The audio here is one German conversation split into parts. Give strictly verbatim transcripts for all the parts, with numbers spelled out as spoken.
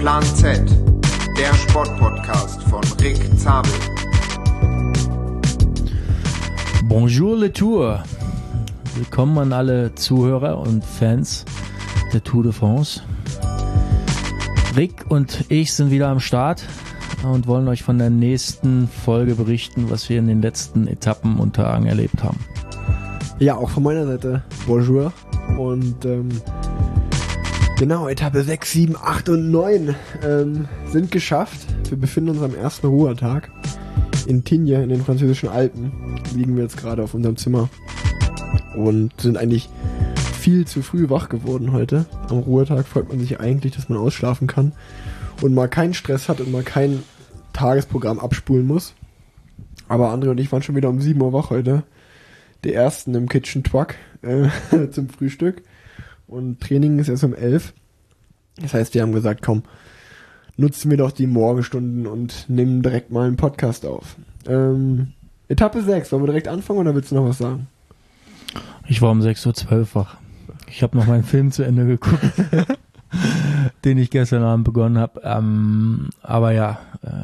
Plan Z, der Sportpodcast von Rick Zabel. Bonjour le Tour. Willkommen an alle Zuhörer und Fans der Tour de France. Rick und ich sind wieder am Start und wollen euch von der nächsten Folge berichten, was wir in den letzten Etappen und Tagen erlebt haben. Ja, auch von meiner Seite Bonjour. Und ähm, genau, Etappe sechs, sieben, acht und neun ähm, sind geschafft. Wir befinden uns am ersten Ruhetag in Tignes in den französischen Alpen. Liegen wir jetzt gerade auf unserem Zimmer und sind eigentlich viel zu früh wach geworden heute. Am Ruhetag freut man sich eigentlich, dass man ausschlafen kann und mal keinen Stress hat und mal kein Tagesprogramm abspulen muss. Aber André und ich waren schon wieder um sieben Uhr wach heute. Die ersten im Kitchen Truck äh, zum Frühstück. Und Training ist erst um elf. Das heißt, wir haben gesagt, komm, nutzen wir doch die Morgenstunden und nehmen direkt mal einen Podcast auf. Ähm, Etappe sechs, wollen wir direkt anfangen oder willst du noch was sagen? Ich war um sechs Uhr zwölf wach. Ich habe noch meinen Film zu Ende geguckt, den ich gestern Abend begonnen habe. Ähm, aber ja,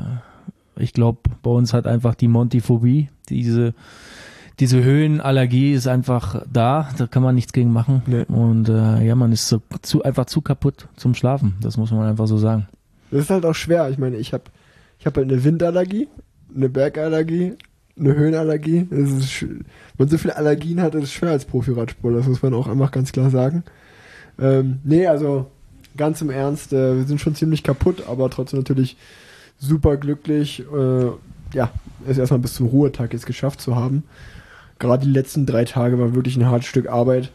äh, ich glaube, bei uns hat einfach die Montiphobie, diese Diese Höhenallergie ist einfach da, da kann man nichts gegen machen. Nee. Und äh, ja, man ist so, zu, einfach zu kaputt zum Schlafen, das muss man einfach so sagen. Das ist halt auch schwer, ich meine, ich habe ich hab halt eine Windallergie, eine Bergallergie, eine Höhenallergie. Das ist, wenn man so viele Allergien hat, ist es schwer als Profi-Radsportler, das muss man auch einfach ganz klar sagen. Ähm, nee, also ganz im Ernst, äh, wir sind schon ziemlich kaputt, aber trotzdem natürlich super glücklich, äh, ja, es erstmal bis zum Ruhetag jetzt geschafft zu haben. Gerade die letzten drei Tage war wirklich ein hartes Stück Arbeit.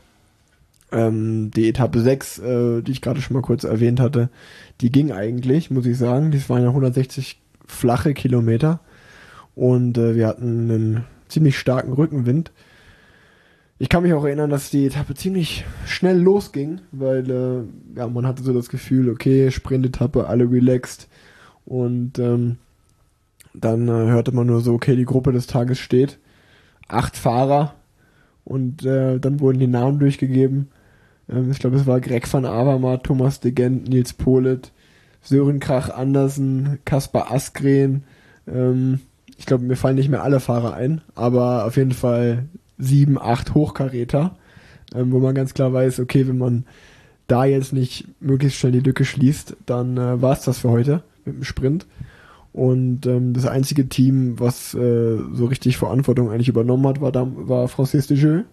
Ähm, die Etappe sechs, äh, die ich gerade schon mal kurz erwähnt hatte, die ging eigentlich, muss ich sagen. Das waren ja hundertsechzig flache Kilometer. Und äh, wir hatten einen ziemlich starken Rückenwind. Ich kann mich auch erinnern, dass die Etappe ziemlich schnell losging, weil äh, ja, man hatte so das Gefühl, okay, Sprintetappe, alle relaxed. Und ähm, dann äh, hörte man nur so, okay, die Gruppe des Tages steht. Acht Fahrer und äh, dann wurden die Namen durchgegeben. Ähm, ich glaube, es war Greg van Avermaet, Thomas de Gendt, Nils Politt, Søren Kragh Andersen, Kaspar Asgreen. Ähm, ich glaube, mir fallen nicht mehr alle Fahrer ein, aber auf jeden Fall sieben, acht Hochkaräter, ähm, wo man ganz klar weiß, okay, wenn man da jetzt nicht möglichst schnell die Lücke schließt, dann äh, war es das für heute mit dem Sprint. Und ähm, das einzige Team, was äh, so richtig Verantwortung eigentlich übernommen hat, war, da, war Francis Desjeux.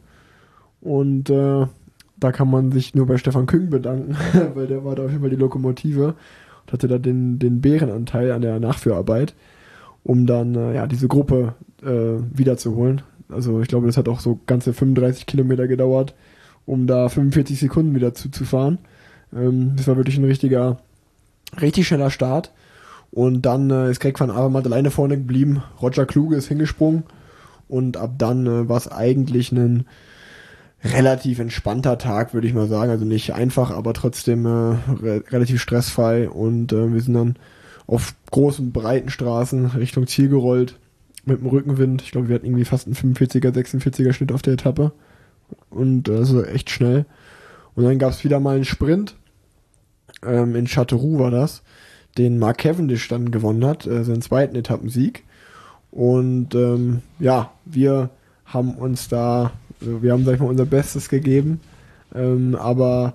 Und äh, da kann man sich nur bei Stefan Küng bedanken, weil der war da auf jeden Fall die Lokomotive und hatte da den, den Bärenanteil an der Nachführarbeit, um dann äh, ja diese Gruppe äh, wiederzuholen. Also ich glaube, das hat auch so ganze fünfunddreißig Kilometer gedauert, um da fünfundvierzig Sekunden wieder zuzufahren. Ähm, das war wirklich ein richtiger, richtig schneller Start. Und dann äh, ist Greg van Avermaet alleine vorne geblieben. Roger Kluge ist hingesprungen. Und ab dann äh, war es eigentlich ein relativ entspannter Tag, würde ich mal sagen. Also nicht einfach, aber trotzdem äh, re- relativ stressfrei. Und äh, wir sind dann auf großen, breiten Straßen Richtung Ziel gerollt mit dem Rückenwind. Ich glaube, wir hatten irgendwie fast einen fünfundvierziger, sechsundvierziger Schnitt auf der Etappe. Und äh, das war echt schnell. Und dann gab es wieder mal einen Sprint. Ähm, in Châteauroux war das, den Mark Cavendish dann gewonnen hat, äh, seinen zweiten Etappensieg. Und ähm, ja, wir haben uns da, also wir haben, sag ich mal, unser Bestes gegeben, ähm, aber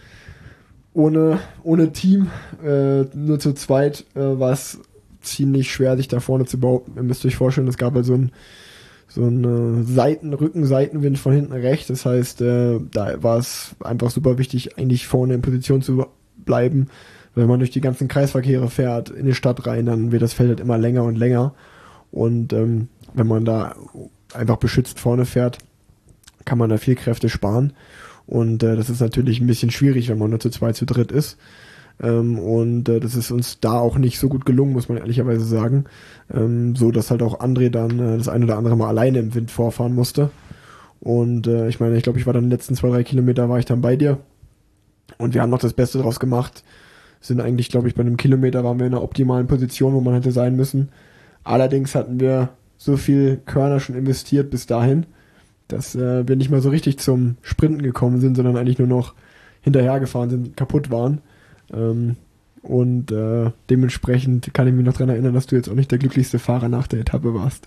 ohne, ohne Team, äh, nur zu zweit, äh, war es ziemlich schwer, sich da vorne zu behaupten. Ihr müsst euch vorstellen, es gab halt so ein so ein äh, Seiten, Rücken-Seitenwind von hinten rechts. Das heißt, äh, da war es einfach super wichtig, eigentlich vorne in Position zu bleiben. Wenn man durch die ganzen Kreisverkehre fährt, in die Stadt rein, dann wird das Feld halt immer länger und länger. Und ähm, wenn man da einfach beschützt vorne fährt, kann man da viel Kräfte sparen. Und äh, das ist natürlich ein bisschen schwierig, wenn man nur zu zweit, zu dritt ist. Ähm, und äh, das ist uns da auch nicht so gut gelungen, muss man ehrlicherweise sagen. Ähm, so, dass halt auch André dann äh, das ein oder andere Mal alleine im Wind vorfahren musste. Und äh, ich meine, ich glaube, ich war dann die letzten zwei, drei Kilometer war ich dann bei dir. Und wir haben noch das Beste draus gemacht. Sind eigentlich, glaube ich, bei einem Kilometer waren wir in einer optimalen Position, wo man hätte sein müssen. Allerdings hatten wir so viel Körner schon investiert bis dahin, dass äh, wir nicht mal so richtig zum Sprinten gekommen sind, sondern eigentlich nur noch hinterhergefahren sind, kaputt waren. Ähm, Und äh, dementsprechend kann ich mich noch daran erinnern, dass du jetzt auch nicht der glücklichste Fahrer nach der Etappe warst.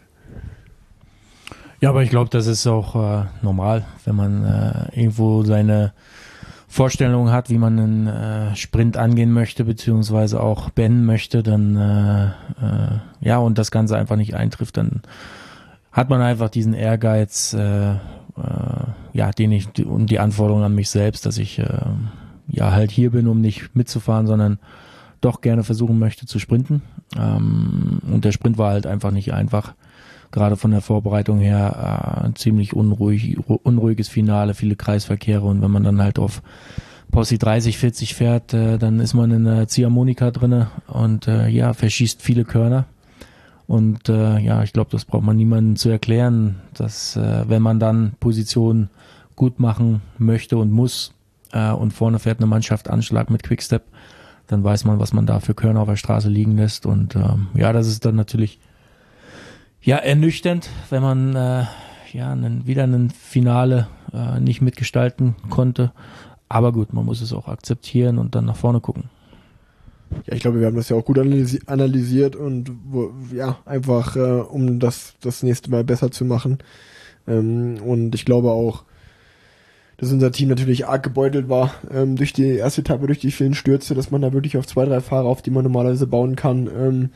Ja, aber ich glaube, das ist auch äh, normal, wenn man äh, irgendwo seine Vorstellung hat, wie man einen äh, Sprint angehen möchte, beziehungsweise auch beenden möchte, dann äh, äh, ja, und das Ganze einfach nicht eintrifft, dann hat man einfach diesen Ehrgeiz, äh, äh, ja, den ich, und die Anforderung an mich selbst, dass ich äh, ja halt hier bin, um nicht mitzufahren, sondern doch gerne versuchen möchte zu sprinten. Ähm, und der Sprint war halt einfach nicht einfach. Gerade von der Vorbereitung her äh, ziemlich unruhig, unruhiges Finale, viele Kreisverkehre, und wenn man dann halt auf Posse dreißig, vierzig fährt, äh, dann ist man in der Ziehharmonika drinne und äh, ja, verschießt viele Körner. Und äh, ja, ich glaube, das braucht man niemandem zu erklären, dass äh, wenn man dann Positionen gut machen möchte und muss äh, und vorne fährt eine Mannschaft Anschlag mit Quickstep, dann weiß man, was man da für Körner auf der Straße liegen lässt. Und ähm, ja, das ist dann natürlich ja ernüchternd, wenn man äh, ja einen, wieder ein Finale äh, nicht mitgestalten konnte. Aber gut, man muss es auch akzeptieren und dann nach vorne gucken. Ja, ich glaube, wir haben das ja auch gut analysi- analysiert und wo, ja, einfach äh, um das das nächste Mal besser zu machen. Ähm, und ich glaube auch, dass unser Team natürlich arg gebeutelt war ähm, durch die erste Etappe, durch die vielen Stürze, dass man da wirklich auf zwei, drei Fahrer, auf die man normalerweise bauen kann, ähm,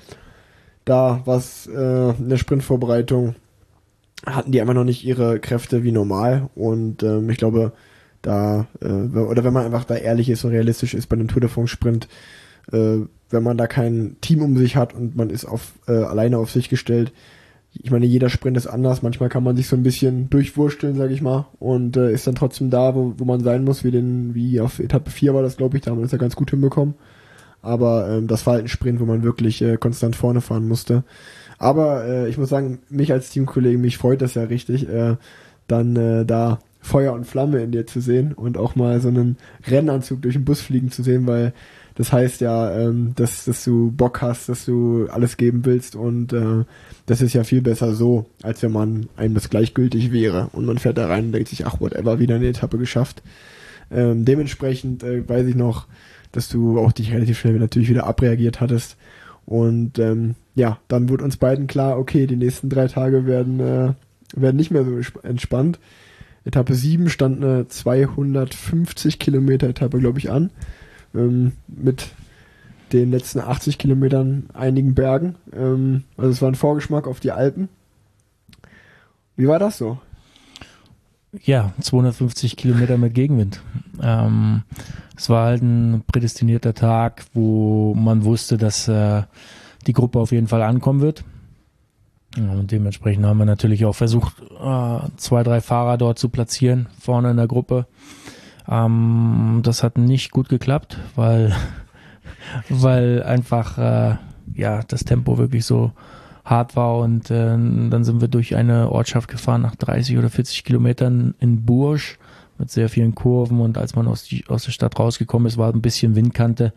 da was äh, in der Sprintvorbereitung hatten die einfach noch nicht ihre Kräfte wie normal. Und ähm, ich glaube, da, äh, oder wenn man einfach da ehrlich ist und realistisch ist bei einem Tour de France Sprint, äh, wenn man da kein Team um sich hat und man ist auf äh, alleine auf sich gestellt, ich meine, jeder Sprint ist anders, manchmal kann man sich so ein bisschen durchwursteln, sag ich mal, und äh, ist dann trotzdem da, wo, wo man sein muss, wie den, wie auf Etappe vier war das, glaube ich, da haben wir das ja ganz gut hinbekommen. Aber ähm, das war halt ein Sprint, wo man wirklich äh, konstant vorne fahren musste. Aber äh, ich muss sagen, mich als Teamkollegen, mich freut das ja richtig, äh, dann äh, da Feuer und Flamme in dir zu sehen und auch mal so einen Rennanzug durch den Bus fliegen zu sehen, weil das heißt ja, ähm, dass, dass du Bock hast, dass du alles geben willst, und äh, das ist ja viel besser so, als wenn man einem das gleichgültig wäre und man fährt da rein und denkt sich, ach whatever, wieder eine Etappe geschafft. Ähm, dementsprechend äh, weiß ich noch, dass du auch dich relativ schnell natürlich wieder abreagiert hattest. Und ähm, ja, dann wurde uns beiden klar, okay, die nächsten drei Tage werden, äh, werden nicht mehr so entspannt. Etappe sieben stand eine zweihundertfünfzig Kilometer Etappe, glaube ich, an. Ähm, mit den letzten achtzig Kilometern einigen Bergen. Ähm, also es war ein Vorgeschmack auf die Alpen. Wie war das so? Ja, zweihundertfünfzig Kilometer mit Gegenwind. Ähm, es war halt ein prädestinierter Tag, wo man wusste, dass äh, die Gruppe auf jeden Fall ankommen wird. Und dementsprechend haben wir natürlich auch versucht, äh, zwei, drei Fahrer dort zu platzieren, vorne in der Gruppe. Ähm, das hat nicht gut geklappt, weil, weil einfach äh, ja das Tempo wirklich so hart war, und äh, dann sind wir durch eine Ortschaft gefahren nach dreißig oder vierzig Kilometern in Bourges mit sehr vielen Kurven, und als man aus, die, aus der Stadt rausgekommen ist, war ein bisschen Windkante.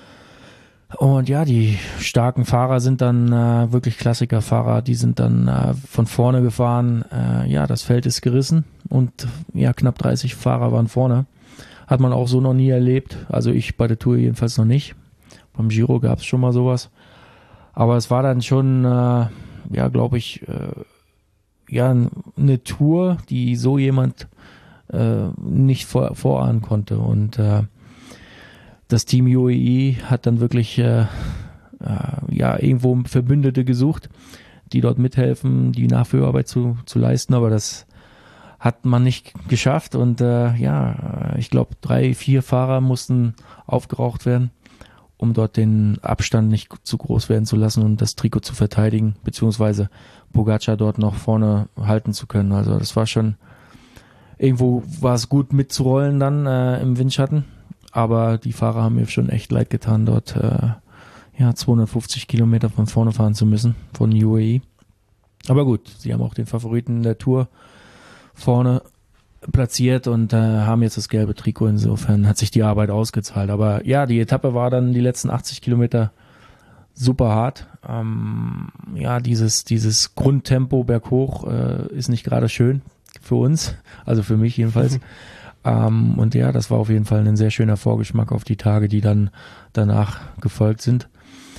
Und ja, die starken Fahrer sind dann äh, wirklich Klassikerfahrer, die sind dann äh, von vorne gefahren. Äh, ja, das Feld ist gerissen und ja, knapp dreißig Fahrer waren vorne. Hat man auch so noch nie erlebt. Also ich bei der Tour jedenfalls noch nicht. Beim Giro gab es schon mal sowas. Aber es war dann schon, äh, ja, glaube ich, äh, ja, eine Tour, die so jemand äh, nicht vor, vorahnen konnte. Und äh, das Team U A E hat dann wirklich äh, äh, ja irgendwo Verbündete gesucht, die dort mithelfen, die Nachführarbeit zu, zu leisten. Aber das hat man nicht geschafft. Und äh, ja, ich glaube, drei, vier Fahrer mussten aufgeraucht werden, um dort den Abstand nicht zu groß werden zu lassen und das Trikot zu verteidigen, beziehungsweise Pogacar dort noch vorne halten zu können. Also das war schon, irgendwo war es gut mitzurollen dann äh, im Windschatten, aber die Fahrer haben mir schon echt leid getan, dort äh, ja zweihundertfünfzig Kilometer von vorne fahren zu müssen von U A E. Aber gut, sie haben auch den Favoriten der Tour vorne platziert und äh, haben jetzt das gelbe Trikot, insofern hat sich die Arbeit ausgezahlt. Aber ja, die Etappe war dann die letzten achtzig Kilometer super hart. Ähm, ja, dieses dieses Grundtempo berghoch äh, ist nicht gerade schön für uns, also für mich jedenfalls. Ähm, und ja, das war auf jeden Fall ein sehr schöner Vorgeschmack auf die Tage, die dann danach gefolgt sind.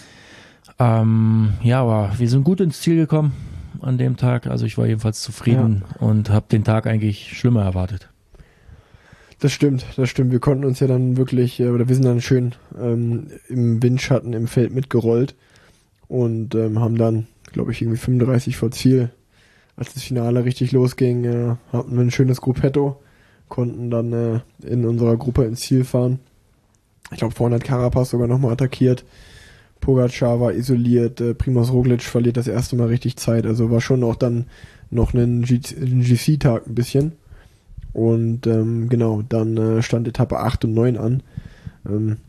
Ähm, ja, aber wir sind gut ins Ziel gekommen an dem Tag. Also ich war jedenfalls zufrieden ja. und habe den Tag eigentlich schlimmer erwartet. Das stimmt, das stimmt. Wir konnten uns ja dann wirklich, oder wir sind dann schön ähm, im Windschatten im Feld mitgerollt und ähm, haben dann, glaube ich, irgendwie fünfunddreißig vor Ziel, als das Finale richtig losging, äh, hatten wir ein schönes Gruppetto, konnten dann äh, in unserer Gruppe ins Ziel fahren. Ich glaube, vorne hat Carapaz sogar nochmal attackiert. Pogacar war isoliert, äh, Primož Roglič verliert das erste Mal richtig Zeit, also war schon auch dann noch ein G C-Tag ein bisschen. Und ähm, genau, dann äh, stand Etappe acht und neun an. Ähm,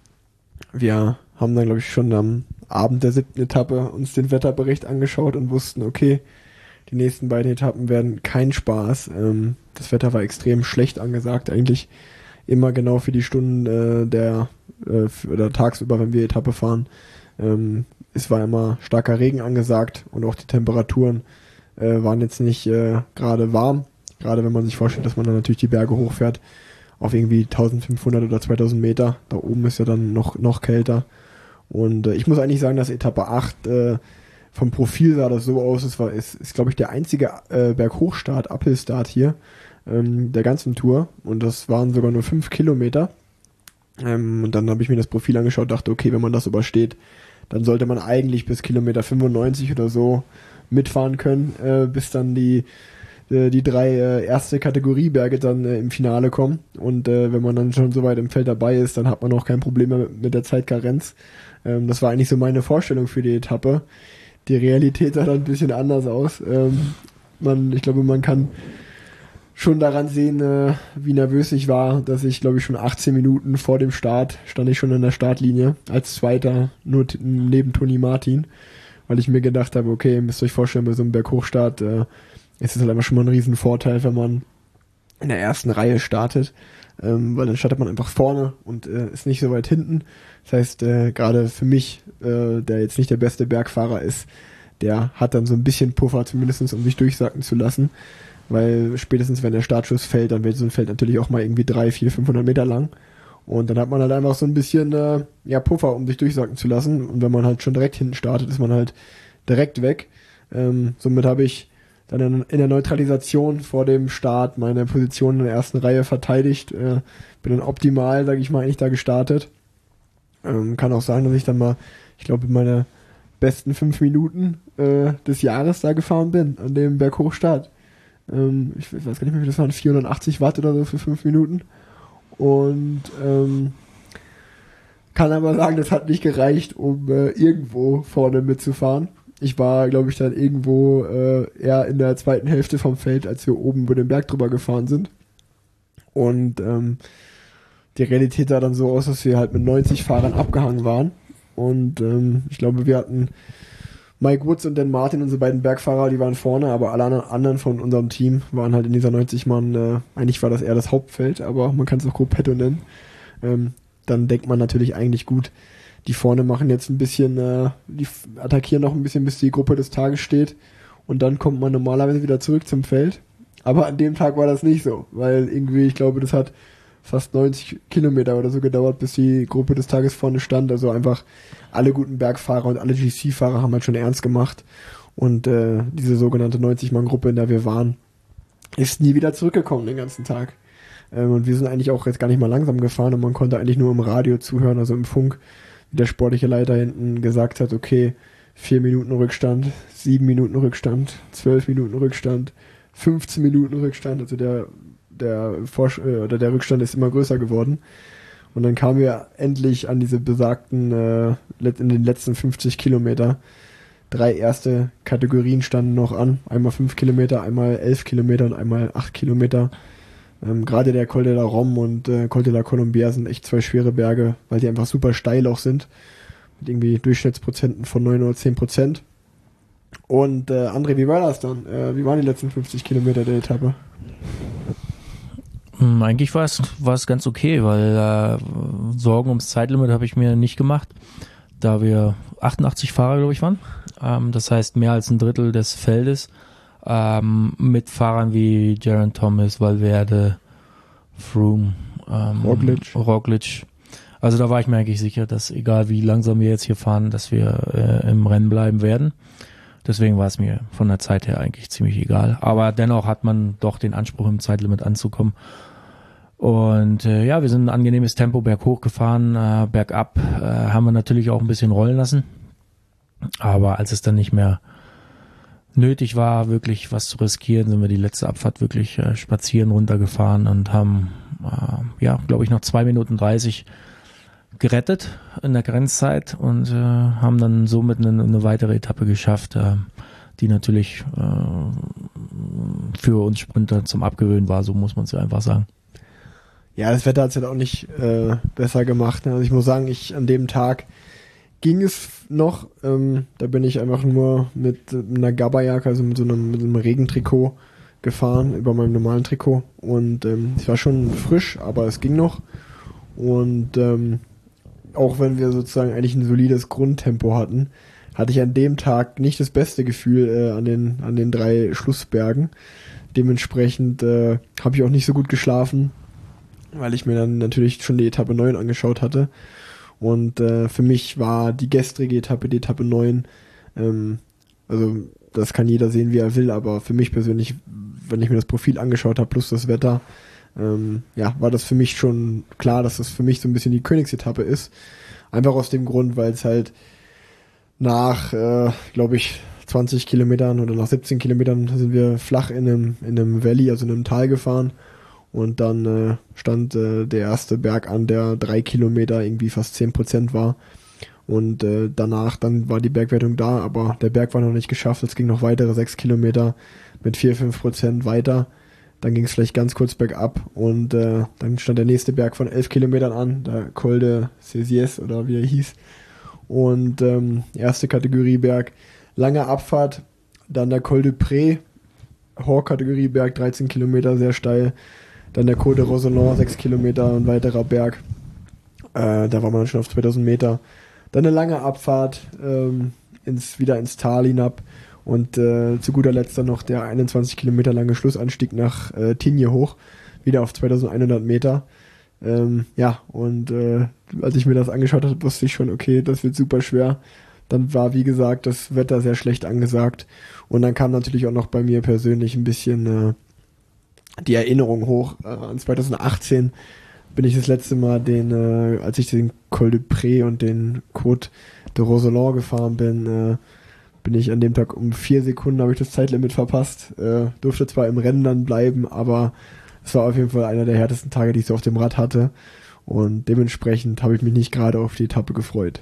wir haben dann, glaube ich, schon am Abend der siebten Etappe uns den Wetterbericht angeschaut und wussten, okay, die nächsten beiden Etappen werden kein Spaß. Ähm, das Wetter war extrem schlecht angesagt, eigentlich immer genau für die Stunden äh, der äh, oder tagsüber, wenn wir Etappe fahren. Ähm, es war immer starker Regen angesagt und auch die Temperaturen äh, waren jetzt nicht äh, gerade warm. Gerade wenn man sich vorstellt, dass man dann natürlich die Berge hochfährt auf irgendwie eintausendfünfhundert oder zweitausend Meter. Da oben ist ja dann noch, noch kälter. Und äh, ich muss eigentlich sagen, dass Etappe acht äh, vom Profil sah das so aus. Es war, ist, ist glaube ich, der einzige äh, Berghochstart, Uphill-Start hier ähm, der ganzen Tour. Und das waren sogar nur fünf Kilometer. Ähm, und dann habe ich mir das Profil angeschaut, dachte, okay, wenn man das übersteht, dann sollte man eigentlich bis Kilometer fünfundneunzig oder so mitfahren können, äh, bis dann die die drei äh, erste Kategorieberge dann äh, im Finale kommen und äh, wenn man dann schon so weit im Feld dabei ist, dann hat man auch kein Problem mehr mit, mit der Zeitkarenz. Ähm, das war eigentlich so meine Vorstellung für die Etappe. Die Realität sah dann ein bisschen anders aus. Ähm, man, ich glaube, man kann schon daran sehen, äh, wie nervös ich war, dass ich, glaube ich, schon achtzehn Minuten vor dem Start stand ich schon in der Startlinie als Zweiter, nur t- neben Toni Martin, weil ich mir gedacht habe, okay, ihr müsst euch vorstellen, bei so einem Berghochstart äh, es ist halt einfach schon mal ein riesen Vorteil, wenn man in der ersten Reihe startet, ähm, weil dann startet man einfach vorne und äh, ist nicht so weit hinten. Das heißt, äh, gerade für mich, äh, der jetzt nicht der beste Bergfahrer ist, der hat dann so ein bisschen Puffer zumindest, um sich durchsacken zu lassen, weil spätestens wenn der Startschuss fällt, dann wird so ein Feld natürlich auch mal irgendwie drei, vier, fünfhundert Meter lang und dann hat man halt einfach so ein bisschen äh, ja, Puffer, um sich durchsacken zu lassen und wenn man halt schon direkt hinten startet, ist man halt direkt weg. Ähm, somit habe ich dann in der Neutralisation vor dem Start meine Position in der ersten Reihe verteidigt. Äh, bin dann optimal, sage ich mal, eigentlich da gestartet. Ähm, kann auch sagen, dass ich dann mal, ich glaube, meine besten fünf Minuten äh, des Jahres da gefahren bin, an dem Berghochstart. Ähm, ich weiß gar nicht mehr, wie das waren, vierhundertachtzig Watt oder so für fünf Minuten. Und ähm, kann aber sagen, das hat nicht gereicht, um äh, irgendwo vorne mitzufahren. Ich war, glaube ich, dann irgendwo äh, eher in der zweiten Hälfte vom Feld, als wir oben über den Berg drüber gefahren sind. Und ähm, die Realität sah dann so aus, dass wir halt mit neunzig Fahrern abgehangen waren. Und ähm, ich glaube, wir hatten Mike Woods und Dan Martin, unsere beiden Bergfahrer, die waren vorne, aber alle anderen von unserem Team waren halt in dieser neunzig Mann, äh, eigentlich war das eher das Hauptfeld, aber man kann es auch Gruppetto nennen. Ähm, dann denkt man natürlich eigentlich gut, die vorne machen jetzt ein bisschen, äh, die attackieren noch ein bisschen, bis die Gruppe des Tages steht. Und dann kommt man normalerweise wieder zurück zum Feld. Aber an dem Tag war das nicht so, weil irgendwie, ich glaube, das hat fast neunzig Kilometer oder so gedauert, bis die Gruppe des Tages vorne stand. Also einfach alle guten Bergfahrer und alle G C-Fahrer haben halt schon ernst gemacht. Und äh, diese sogenannte neunzig Mann Gruppe, in der wir waren, ist nie wieder zurückgekommen den ganzen Tag. Ähm, und wir sind eigentlich auch jetzt gar nicht mal langsam gefahren und man konnte eigentlich nur im Radio zuhören, also im Funk, der sportliche Leiter hinten gesagt hat, okay, vier Minuten Rückstand, sieben Minuten Rückstand, zwölf Minuten Rückstand, fünfzehn Minuten Rückstand, also der der Vorsch- oder der Rückstand ist immer größer geworden. Und dann kamen wir endlich an diese besagten, äh, in den letzten fünfzig Kilometer. Drei erste Kategorien standen noch an. Einmal fünf Kilometer, einmal elf Kilometer und einmal acht Kilometer. Ähm, gerade der Col de la Rome und äh, Col de la Colombière sind echt zwei schwere Berge, weil die einfach super steil auch sind. Mit irgendwie Durchschnittsprozenten von neun oder zehn Prozent. Und äh, André, wie war das dann? Äh, wie waren die letzten fünfzig Kilometer der Etappe? Eigentlich war es, war es ganz okay, weil äh, Sorgen ums Zeitlimit habe ich mir nicht gemacht, da wir achtundachtzig Fahrer, glaube ich, waren. Ähm, das heißt mehr als ein Drittel des Feldes ähm, mit Fahrern wie Geraint Thomas, Valverde, Froome, ähm, Roglic. Roglic. Also da war ich mir eigentlich sicher, dass egal wie langsam wir jetzt hier fahren, dass wir äh, im Rennen bleiben werden. Deswegen war es mir von der Zeit her eigentlich ziemlich egal. Aber dennoch hat man doch den Anspruch, im Zeitlimit anzukommen. Und äh, ja, wir sind ein angenehmes Tempo berghoch gefahren, äh, bergab äh, haben wir natürlich auch ein bisschen rollen lassen. Aber als es dann nicht mehr nötig war, wirklich was zu riskieren, sind wir die letzte Abfahrt wirklich äh, spazieren runtergefahren und haben, äh, ja, glaube ich, noch zwei Minuten dreißig gerettet in der Grenzzeit und äh, haben dann somit eine, eine weitere Etappe geschafft, äh, die natürlich äh, für uns Sprinter zum Abgewöhnen war, so muss man es ja einfach sagen. Ja, das Wetter hat es halt auch nicht äh, besser gemacht. Ne? Also ich muss sagen, ich an dem Tag ging es noch. Ähm, da bin ich einfach nur mit einer Gabba-Jacke, also mit so einem, mit so einem Regentrikot gefahren, über meinem normalen Trikot. Und ähm, es war schon frisch, aber es ging noch. Und ähm, auch wenn wir sozusagen eigentlich ein solides Grundtempo hatten, hatte ich an dem Tag nicht das beste Gefühl äh, an den an den drei Schlussbergen. Dementsprechend äh, habe ich auch nicht so gut geschlafen, weil ich mir dann natürlich schon die Etappe neun angeschaut hatte. Und äh, für mich war die gestrige Etappe, die Etappe neun, ähm, also das kann jeder sehen, wie er will, aber für mich persönlich, wenn ich mir das Profil angeschaut habe, plus das Wetter, ähm, ja, war das für mich schon klar, dass das für mich so ein bisschen die Königsetappe ist. Einfach aus dem Grund, weil es halt nach, äh, glaube ich, zwanzig Kilometern oder nach siebzehn Kilometern sind wir flach in einem, in einem Valley, also in einem Tal gefahren. Und dann äh, stand äh, der erste Berg an, der drei Kilometer irgendwie fast zehn Prozent war. Und äh, danach, dann war die Bergwertung da, aber der Berg war noch nicht geschafft. Es ging noch weitere sechs Kilometer mit vier, fünf Prozent weiter. Dann ging es vielleicht ganz kurz bergab und äh, dann stand der nächste Berg von elf Kilometern an, der Col de Césiès oder wie er hieß. Und ähm, erste Kategorieberg, lange Abfahrt, dann der Col de Pré, Hochkategorieberg, dreizehn Kilometer, sehr steil. Dann der Côte de Roseland, sechs Kilometer, ein weiterer Berg. Äh, da war man schon auf zweitausend Meter. Dann eine lange Abfahrt, ähm, ins, wieder ins Tal hinab. Und äh, zu guter Letzt dann noch der einundzwanzig Kilometer lange Schlussanstieg nach äh, Tignes hoch. Wieder auf zweitausendeinhundert Meter. Ähm, ja, und äh, als ich mir das angeschaut habe, wusste ich schon, okay, das wird super schwer. Dann war, wie gesagt, das Wetter sehr schlecht angesagt. Und dann kam natürlich auch noch bei mir persönlich ein bisschen äh, die Erinnerung hoch. Äh, an zweitausendachtzehn bin ich das letzte Mal den, äh, als ich den Col de Pré und den Côte de Roseland gefahren bin, äh, bin ich an dem Tag um vier Sekunden, habe ich das Zeitlimit verpasst. Äh, durfte zwar im Rennen dann bleiben, aber es war auf jeden Fall einer der härtesten Tage, die ich so auf dem Rad hatte. Und dementsprechend habe ich mich nicht gerade auf die Etappe gefreut.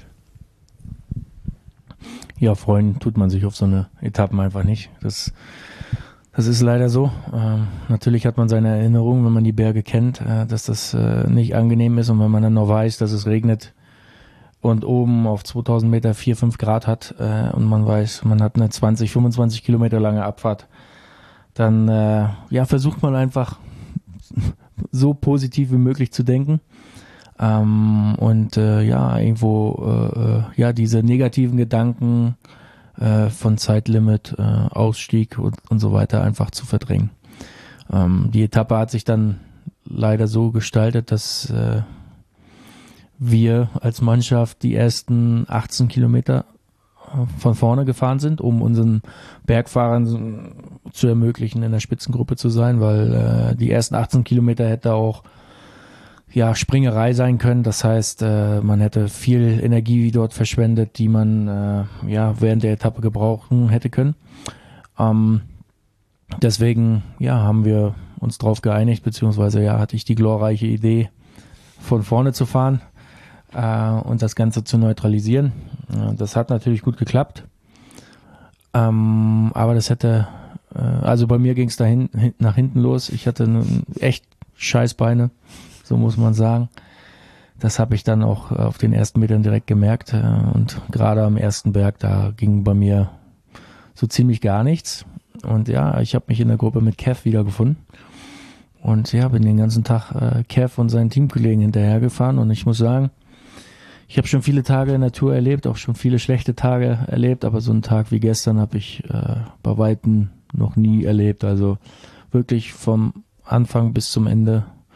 Ja, freuen tut man sich auf so eine Etappen einfach nicht. Das, das ist leider so. Ähm, natürlich hat man seine Erinnerungen, wenn man die Berge kennt, äh, dass das äh, nicht angenehm ist und wenn man dann noch weiß, dass es regnet und oben auf zweitausend Meter vier, fünf Grad hat äh, und man weiß, man hat eine zwanzig, fünfundzwanzig Kilometer lange Abfahrt, dann äh, ja, versucht man einfach so positiv wie möglich zu denken. Ähm, und äh, ja, irgendwo äh, ja diese negativen Gedanken äh, von Zeitlimit, äh, Ausstieg und, und so weiter einfach zu verdrängen. Ähm, die Etappe hat sich dann leider so gestaltet, dass äh, wir als Mannschaft die ersten achtzehn Kilometer von vorne gefahren sind, um unseren Bergfahrern zu ermöglichen, in der Spitzengruppe zu sein, weil äh, die ersten achtzehn Kilometer hätte auch ja Springerei sein können. Das heißt, äh, man hätte viel Energie dort verschwendet, die man äh, ja während der Etappe gebrauchen hätte können. Ähm, deswegen ja haben wir uns darauf geeinigt, beziehungsweise ja hatte ich die glorreiche Idee, von vorne zu fahren und das Ganze zu neutralisieren. Das hat natürlich gut geklappt. Ähm, aber das hätte, äh, also bei mir ging es dahin hin, nach hinten los. Ich hatte echt Scheißbeine, so muss man sagen. Das habe ich dann auch auf den ersten Metern direkt gemerkt. Äh, und gerade am ersten Berg, da ging bei mir so ziemlich gar nichts. Und ja, ich habe mich in der Gruppe mit Kev wiedergefunden. Und ja, bin den ganzen Tag äh, Kev und seinen Teamkollegen hinterhergefahren. Und ich muss sagen, ich habe schon viele Tage in der Tour erlebt, auch schon viele schlechte Tage erlebt, aber so einen Tag wie gestern habe ich äh, bei Weitem noch nie erlebt. Also wirklich vom Anfang bis zum Ende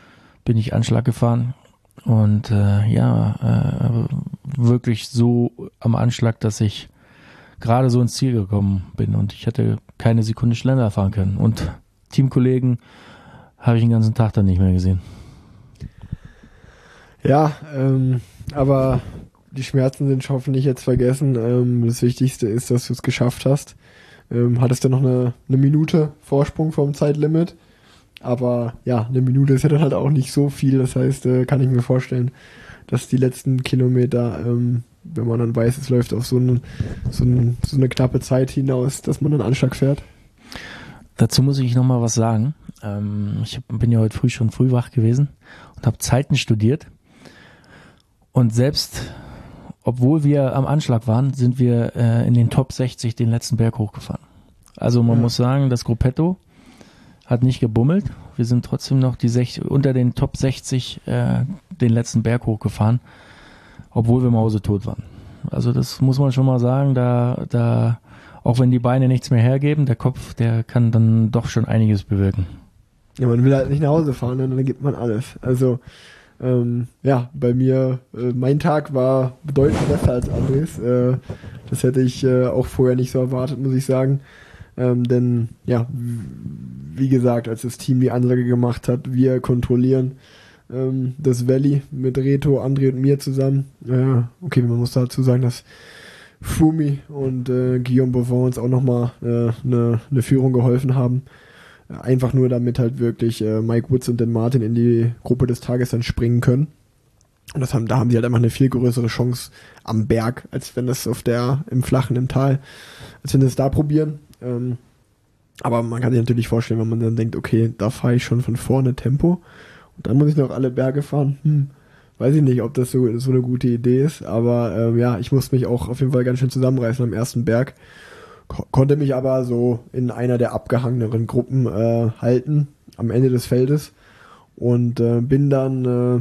bin ich Anschlag gefahren und äh, ja, äh, wirklich so am Anschlag, dass ich gerade so ins Ziel gekommen bin und ich hätte keine Sekunde schneller fahren können. Und Teamkollegen habe ich den ganzen Tag dann nicht mehr gesehen. Ja, ähm, aber die Schmerzen sind hoffentlich jetzt vergessen. Ähm, das Wichtigste ist, dass du es geschafft hast. Ähm, hattest du noch eine, eine Minute Vorsprung vom Zeitlimit. Aber ja, eine Minute ist ja dann halt auch nicht so viel. Das heißt, äh, kann ich mir vorstellen, dass die letzten Kilometer, ähm, wenn man dann weiß, es läuft auf so eine, so, ein, so eine knappe Zeit hinaus, dass man einen Anschlag fährt. Dazu muss ich noch mal was sagen. Ähm, ich bin ja heute früh schon früh wach gewesen und habe Zeiten studiert. Und selbst, obwohl wir am Anschlag waren, sind wir äh, in den Top sechzig den letzten Berg hochgefahren. Also man ja. muss sagen, das Gruppetto hat nicht gebummelt. Wir sind trotzdem noch die sechzig, unter den Top sechzig äh, den letzten Berg hochgefahren, obwohl wir mausetot waren. Also das muss man schon mal sagen, da, da, auch wenn die Beine nichts mehr hergeben, der Kopf, der kann dann doch schon einiges bewirken. Ja, man will halt nicht nach Hause fahren, dann gibt man alles. Also Ähm, ja, bei mir, äh, mein Tag war bedeutend besser als Andres. Äh, das hätte ich äh, auch vorher nicht so erwartet, muss ich sagen. Ähm, denn, ja, w- wie gesagt, als das Team die Ansage gemacht hat, wir kontrollieren ähm, das Valley mit Reto, André und mir zusammen. Äh, okay, man muss dazu sagen, dass Fumi und äh, Guillaume Bovon uns auch nochmal eine äh, ne, ne Führung geholfen haben. Einfach nur, damit halt wirklich äh, Mike Woods und Dan Martin in die Gruppe des Tages dann springen können. Und das haben, da haben sie halt einfach eine viel größere Chance am Berg, als wenn das auf der, im Flachen, im Tal, als wenn sie es da probieren. Ähm, aber man kann sich natürlich vorstellen, wenn man dann denkt, okay, da fahre ich schon von vorne Tempo und dann muss ich noch alle Berge fahren. Hm, weiß ich nicht, ob das so, so eine gute Idee ist, aber ähm, ja, ich musste mich auch auf jeden Fall ganz schön zusammenreißen am ersten Berg. Konnte mich aber so in einer der abgehangeneren Gruppen äh, halten, am Ende des Feldes. Und äh, bin dann äh,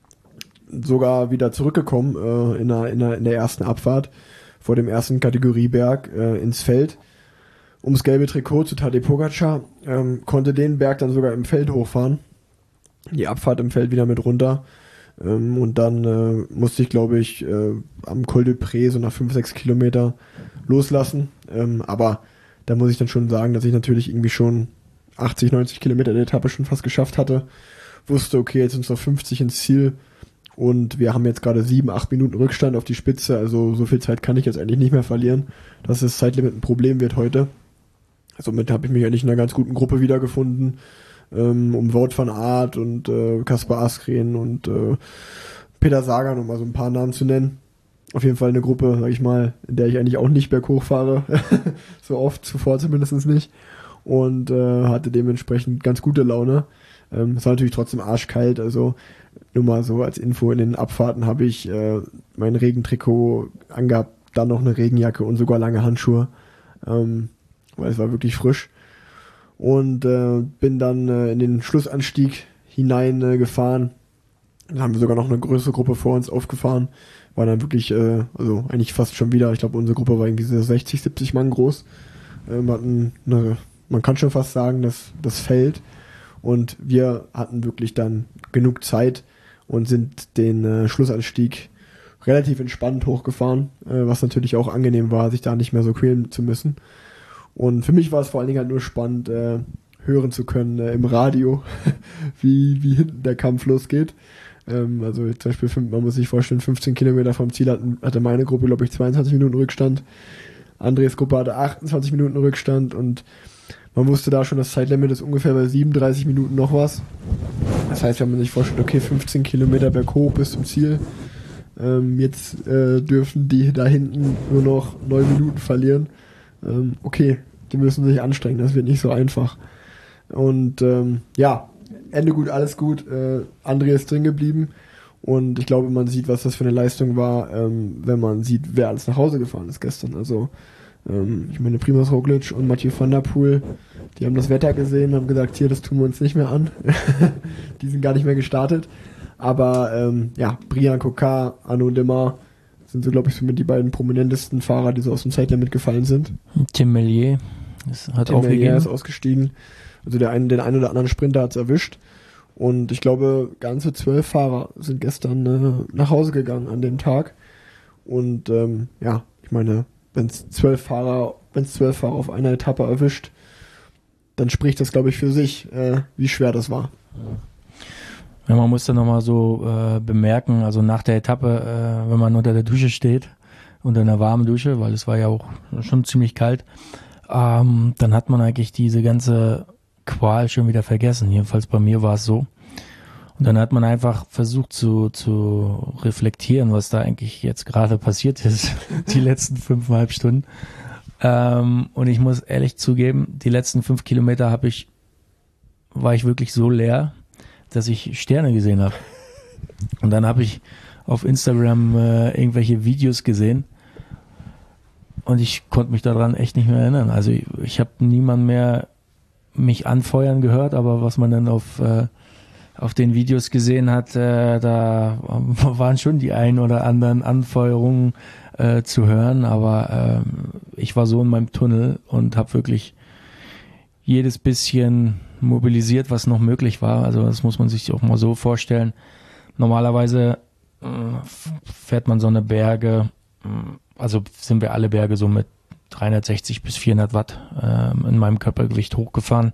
sogar wieder zurückgekommen äh, in, der, in, der, in der ersten Abfahrt vor dem ersten Kategorieberg äh, ins Feld. Ums gelbe Trikot zu Tadej Pogačar. Ähm, konnte den Berg dann sogar im Feld hochfahren. Die Abfahrt im Feld wieder mit runter. Ähm, und dann äh, musste ich, glaube ich, äh, am Col de Pré so nach fünf, sechs Kilometer loslassen, ähm, aber da muss ich dann schon sagen, dass ich natürlich irgendwie schon achtzig, neunzig Kilometer der Etappe schon fast geschafft hatte, wusste, okay, jetzt sind es noch fünfzig ins Ziel und wir haben jetzt gerade sieben, acht Minuten Rückstand auf die Spitze, also so viel Zeit kann ich jetzt eigentlich nicht mehr verlieren, dass das Zeitlimit ein Problem wird heute. Somit habe ich mich eigentlich in einer ganz guten Gruppe wiedergefunden, ähm, um Wout van Aert und äh, Kaspar Asgreen und äh, Peter Sagan, um mal so ein paar Namen zu nennen. Auf jeden Fall eine Gruppe, sag ich mal, in der ich eigentlich auch nicht berghoch fahre. So oft, zuvor zumindest nicht. Und äh, hatte dementsprechend ganz gute Laune. Ähm, es war natürlich trotzdem arschkalt, also nur mal so als Info, in den Abfahrten habe ich äh, mein Regentrikot angehabt, dann noch eine Regenjacke und sogar lange Handschuhe. Ähm, weil es war wirklich frisch. Und äh, bin dann äh, in den Schlussanstieg hinein äh, gefahren. Dann haben wir sogar noch eine größere Gruppe vor uns aufgefahren. War dann wirklich, äh, also eigentlich fast schon wieder, ich glaube unsere Gruppe war irgendwie so sechzig, siebzig Mann groß. Ähm, hatten eine, man kann schon fast sagen, dass das Feld. Und wir hatten wirklich dann genug Zeit und sind den äh, Schlussanstieg relativ entspannt hochgefahren, äh, was natürlich auch angenehm war, sich da nicht mehr so quälen zu müssen. Und für mich war es vor allen Dingen halt nur spannend, äh, hören zu können äh, im Radio, wie, wie hinten der Kampf losgeht. Ähm, also zum Beispiel, man muss sich vorstellen, fünfzehn Kilometer vom Ziel hatten, hatte meine Gruppe, glaube ich, zweiundzwanzig Minuten Rückstand. Andres Gruppe hatte achtundzwanzig Minuten Rückstand und man wusste da schon, das Zeitlimit ist ungefähr bei siebenunddreißig Minuten noch was. Das heißt, wenn man sich vorstellt, okay, fünfzehn Kilometer berghoch bis zum Ziel, ähm, jetzt äh, dürfen die da hinten nur noch neun Minuten verlieren. Ähm, okay, die müssen sich anstrengen, das wird nicht so einfach. Und ähm, ja, Ende gut, alles gut. Äh, André ist drin geblieben und ich glaube, man sieht, was das für eine Leistung war, ähm, wenn man sieht, wer alles nach Hause gefahren ist gestern. Also ähm, ich meine, Primož Roglič und Mathieu van der Poel, die haben das Wetter gesehen, haben gesagt, hier, das tun wir uns nicht mehr an. Die sind gar nicht mehr gestartet. Aber ähm, ja, Brian Coquard, Arnaud Démare sind so, glaube ich, so mit die beiden prominentesten Fahrer, die so aus dem Zeitlimit gefallen sind. Tim Merlier hat Tim aufgegeben. Merlier ist ausgestiegen. Also der einen, den einen oder anderen Sprinter hat es erwischt. Und ich glaube, ganze zwölf Fahrer sind gestern äh, nach Hause gegangen an dem Tag. Und ähm, ja, ich meine, wenn es zwölf Fahrer, wenn es zwölf Fahrer auf einer Etappe erwischt, dann spricht das, glaube ich, für sich, äh, wie schwer das war. Ja, man muss dann nochmal so äh, bemerken, also nach der Etappe, äh, wenn man unter der Dusche steht, unter einer warmen Dusche, weil es war ja auch schon ziemlich kalt, ähm, dann hat man eigentlich diese ganze Qual schon wieder vergessen. Jedenfalls bei mir war es so. Und dann hat man einfach versucht zu, zu reflektieren, was da eigentlich jetzt gerade passiert ist, die letzten fünfeinhalb Stunden. Ähm, und ich muss ehrlich zugeben, die letzten fünf Kilometer habe ich, war ich wirklich so leer, dass ich Sterne gesehen habe. Und dann habe ich auf Instagram äh, irgendwelche Videos gesehen und ich konnte mich daran echt nicht mehr erinnern. Also ich, ich habe niemand mehr mich anfeuern gehört, aber was man dann auf äh, auf den Videos gesehen hat, äh, da waren schon die ein oder anderen Anfeuerungen äh, zu hören, aber äh, ich war so in meinem Tunnel und habe wirklich jedes bisschen mobilisiert, was noch möglich war. Also das muss man sich auch mal so vorstellen. Normalerweise äh, fährt man so eine Berge, äh, also sind wir alle Berge so mit dreihundertsechzig bis vierhundert Watt äh, in meinem Körpergewicht hochgefahren.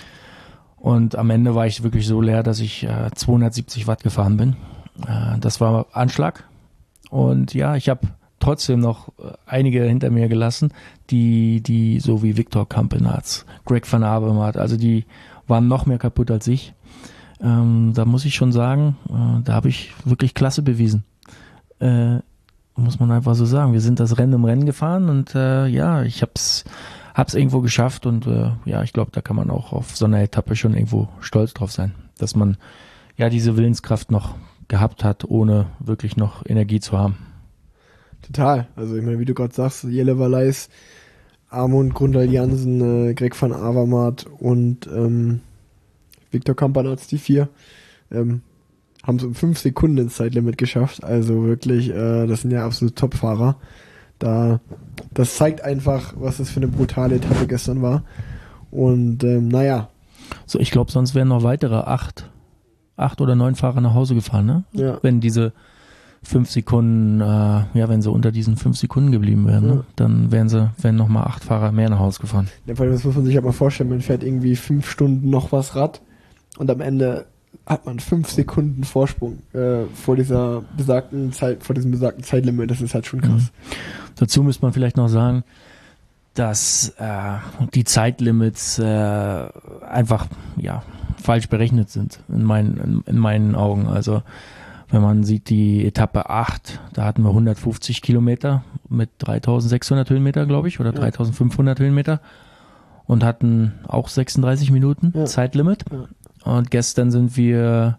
Und am Ende war ich wirklich so leer, dass ich äh, zweihundertsiebzig Watt gefahren bin. Äh, das war Anschlag. Und ja, ich habe trotzdem noch einige hinter mir gelassen, die, die so wie Victor Campenaerts, Greg van Avermaet, also die waren noch mehr kaputt als ich. Ähm, da muss ich schon sagen, äh, da habe ich wirklich Klasse bewiesen. Äh, muss man einfach so sagen. Wir sind das Rennen im Rennen gefahren und äh, ja, ich hab's hab's irgendwo geschafft und äh, ja, ich glaube, da kann man auch auf so einer Etappe schon irgendwo stolz drauf sein, dass man ja diese Willenskraft noch gehabt hat, ohne wirklich noch Energie zu haben. Total. Also ich meine, wie du gerade sagst, Jelle Valais, Amund Grundal Jansen, äh, Greg van Avermaet und ähm, Victor Campenaerts, die vier, ähm, haben es um fünf Sekunden ins Zeitlimit geschafft. Also wirklich, äh, das sind ja absolute Top-Fahrer. Da, das zeigt einfach, was das für eine brutale Etappe gestern war. Und ähm, naja. So, ich glaube, sonst wären noch weitere acht, acht oder neun Fahrer nach Hause gefahren, ne? Ja. Wenn diese fünf Sekunden, äh, ja, wenn sie unter diesen fünf Sekunden geblieben wären, ja. ne? Dann wären sie, wären nochmal acht Fahrer mehr nach Hause gefahren. Ja, vor allem, das muss man sich halt mal vorstellen, man fährt irgendwie fünf Stunden noch was Rad und am Ende hat man fünf Sekunden Vorsprung äh, vor dieser besagten Zeit, vor diesem besagten Zeitlimit. Das ist halt schon krass. Mhm. Dazu müsste man vielleicht noch sagen, dass äh, die Zeitlimits äh, einfach ja falsch berechnet sind in meinen in, in meinen Augen. Also wenn man sieht die Etappe acht, da hatten wir hundertfünfzig Kilometer mit dreitausendsechshundert Höhenmeter, glaube ich, oder ja. dreitausendfünfhundert Höhenmeter und hatten auch sechsunddreißig Minuten ja. Zeitlimit. Ja. Und gestern sind wir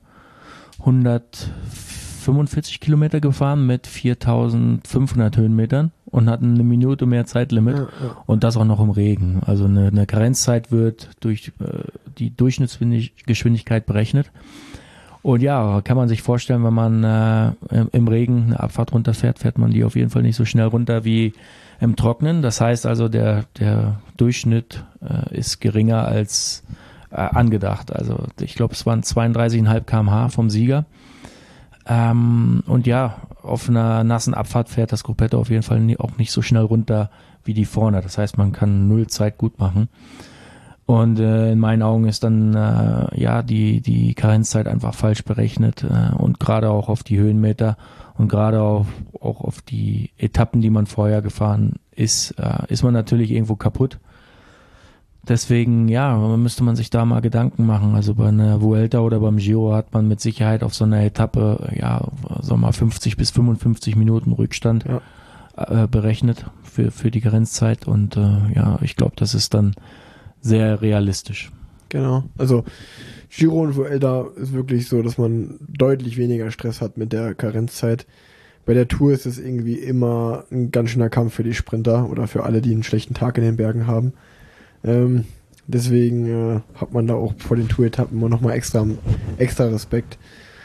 hundertfünfundvierzig Kilometer gefahren mit viertausendfünfhundert Höhenmetern und hatten eine Minute mehr Zeitlimit ja, ja. und das auch noch im Regen. Also eine, eine Karenzzeit wird durch äh, die Durchschnittsgeschwindigkeit berechnet. Und ja, kann man sich vorstellen, wenn man äh, im Regen eine Abfahrt runterfährt, fährt man die auf jeden Fall nicht so schnell runter wie im Trocknen. Das heißt also, der, der Durchschnitt äh, ist geringer als äh, angedacht. Also ich glaube, es waren zweiunddreißig Komma fünf Kilometer pro Stunde vom Sieger. Ähm, und ja, auf einer nassen Abfahrt fährt das Gruppetto auf jeden Fall nie, auch nicht so schnell runter wie die vorne. Das heißt, man kann null Zeit gut machen. Und äh, in meinen Augen ist dann äh, ja die die Karenzzeit einfach falsch berechnet äh, und gerade auch auf die Höhenmeter und gerade auch, auch auf die Etappen, die man vorher gefahren ist, äh, ist man natürlich irgendwo kaputt. Deswegen, ja, müsste man sich da mal Gedanken machen. Also bei einer Vuelta oder beim Giro hat man mit Sicherheit auf so einer Etappe, ja, sagen wir mal fünfzig bis fünfundfünfzig Minuten Rückstand ja. äh, berechnet für für die Karenzzeit und äh, ja, ich glaube, das ist dann sehr realistisch. Genau, also Giro und Vuelta ist wirklich so, dass man deutlich weniger Stress hat mit der Karenzzeit. Bei der Tour ist es irgendwie immer ein ganz schöner Kampf für die Sprinter oder für alle, die einen schlechten Tag in den Bergen haben. Ähm, deswegen äh, hat man da auch vor den Tour-Etappen immer nochmal extra, extra Respekt.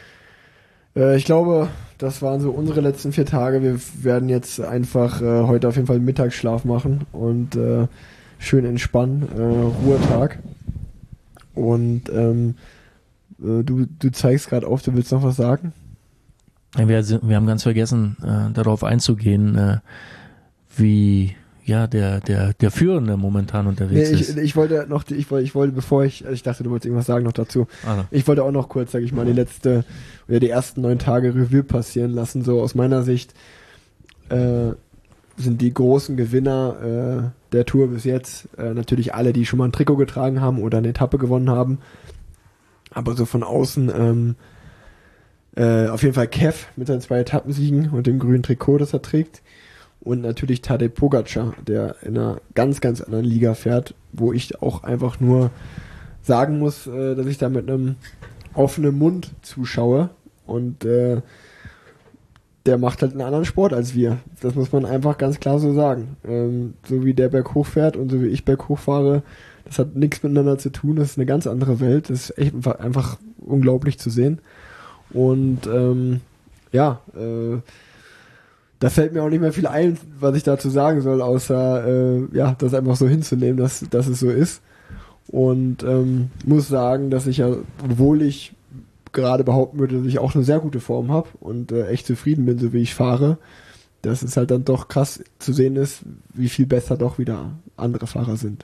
Äh, ich glaube, das waren so unsere letzten vier Tage. Wir werden jetzt einfach äh, heute auf jeden Fall einen Mittagsschlaf machen und äh, schön entspannen, äh, Ruhetag. Und ähm, äh, du, du zeigst gerade auf, du willst noch was sagen? Wir, sind, wir haben ganz vergessen, äh, darauf einzugehen, äh, wie ja der der der Führende momentan unterwegs nee, ich, ist. Ich wollte noch, ich wollte, ich wollte, bevor ich, also ich dachte, du wolltest irgendwas sagen noch dazu. Also. Ich wollte auch noch kurz, sag ich mal, die letzte oder die ersten neun Tage Revue passieren lassen. So aus meiner Sicht äh, sind die großen Gewinner äh, der Tour bis jetzt äh, natürlich alle, die schon mal ein Trikot getragen haben oder eine Etappe gewonnen haben. Aber so von außen ähm, Äh, auf jeden Fall Kev mit seinen zwei Etappensiegen und dem grünen Trikot, das er trägt. Und natürlich Tadej Pogačar, der in einer ganz, ganz anderen Liga fährt, wo ich auch einfach nur sagen muss, äh, dass ich da mit einem offenen Mund zuschaue. Und äh, der macht halt einen anderen Sport als wir. Das muss man einfach ganz klar so sagen. Ähm, so wie der berghoch fährt und so wie ich berghoch fahre, das hat nichts miteinander zu tun. Das ist eine ganz andere Welt. Das ist echt einfach, einfach unglaublich zu sehen. Und ähm, ja, äh, da fällt mir auch nicht mehr viel ein, was ich dazu sagen soll, außer äh, ja, das einfach so hinzunehmen, dass, dass es so ist. Und ähm, muss sagen, dass ich ja, obwohl ich gerade behaupten würde, dass ich auch eine sehr gute Form habe und äh, echt zufrieden bin, so wie ich fahre, dass es halt dann doch krass zu sehen ist, wie viel besser doch wieder andere Fahrer sind.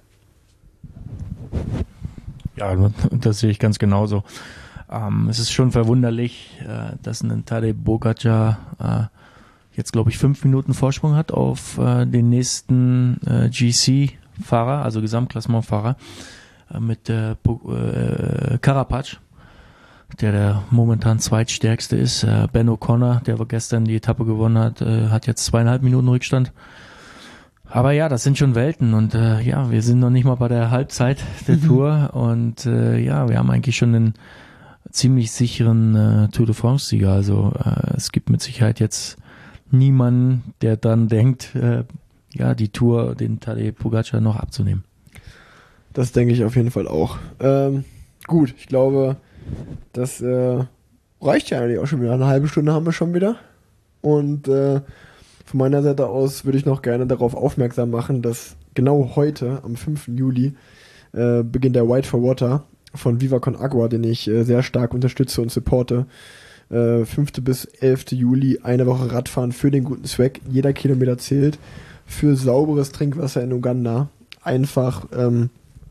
Ja, das sehe ich ganz genauso. Ähm, es ist schon verwunderlich, äh, dass ein Tadej Pogačar äh, jetzt, glaube ich, fünf Minuten Vorsprung hat auf äh, den nächsten äh, G C-Fahrer, also Gesamtklassementfahrer, äh, mit äh, äh, Carapaz, der der momentan zweitstärkste ist. Äh, Ben O'Connor, der gestern die Etappe gewonnen hat, äh, hat jetzt zweieinhalb Minuten Rückstand. Aber ja, das sind schon Welten und äh, ja, wir sind noch nicht mal bei der Halbzeit der Tour und äh, ja, wir haben eigentlich schon einen ziemlich sicheren äh, Tour de France-Sieger. Also äh, es gibt mit Sicherheit jetzt niemanden, der dann denkt, äh, ja, die Tour, den Tadej Pogačar noch abzunehmen. Das denke ich auf jeden Fall auch. Ähm, gut, ich glaube, das äh, reicht ja eigentlich auch schon wieder. Eine halbe Stunde haben wir schon wieder. Und äh, von meiner Seite aus würde ich noch gerne darauf aufmerksam machen, dass genau heute, am fünften Juli, äh, beginnt der White for Water von Viva Con Agua, den ich äh, sehr stark unterstütze und supporte. Äh, fünften bis elften Juli, eine Woche Radfahren für den guten Zweck. Jeder Kilometer zählt. Für sauberes Trinkwasser in Uganda. Einfach ähm,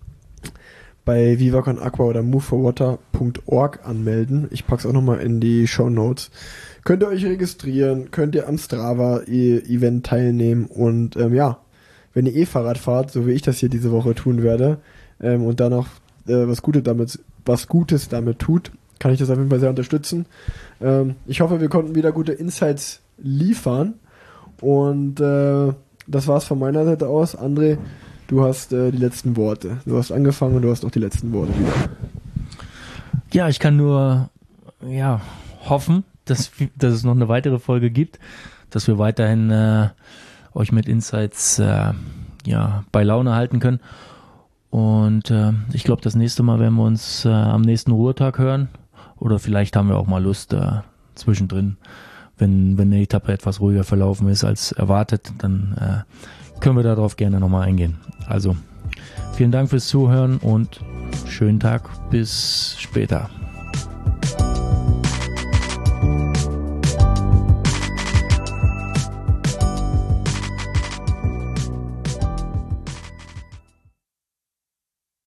bei Viva Con Agua oder move for water punkt org anmelden. Ich pack's auch nochmal in die Shownotes. Könnt ihr euch registrieren, könnt ihr am Strava-Event teilnehmen und ähm, ja, wenn ihr eh Fahrrad fahrt, so wie ich das hier diese Woche tun werde, ähm, und dann noch äh, was Gutes damit, was Gutes damit tut, kann ich das auf jeden Fall sehr unterstützen. Ähm, ich hoffe, wir konnten wieder gute Insights liefern und äh, das war's von meiner Seite aus. André, du hast äh, die letzten Worte. Du hast angefangen und du hast auch die letzten Worte wieder. Ja, ich kann nur ja hoffen, dass, dass es noch eine weitere Folge gibt, dass wir weiterhin äh, euch mit Insights äh, ja bei Laune halten können. Und äh, ich glaube, das nächste Mal werden wir uns äh, am nächsten Ruhetag hören. Oder vielleicht haben wir auch mal Lust äh, zwischendrin, wenn wenn eine Etappe etwas ruhiger verlaufen ist als erwartet, dann äh, können wir darauf gerne nochmal eingehen. Also vielen Dank fürs Zuhören und schönen Tag, bis später.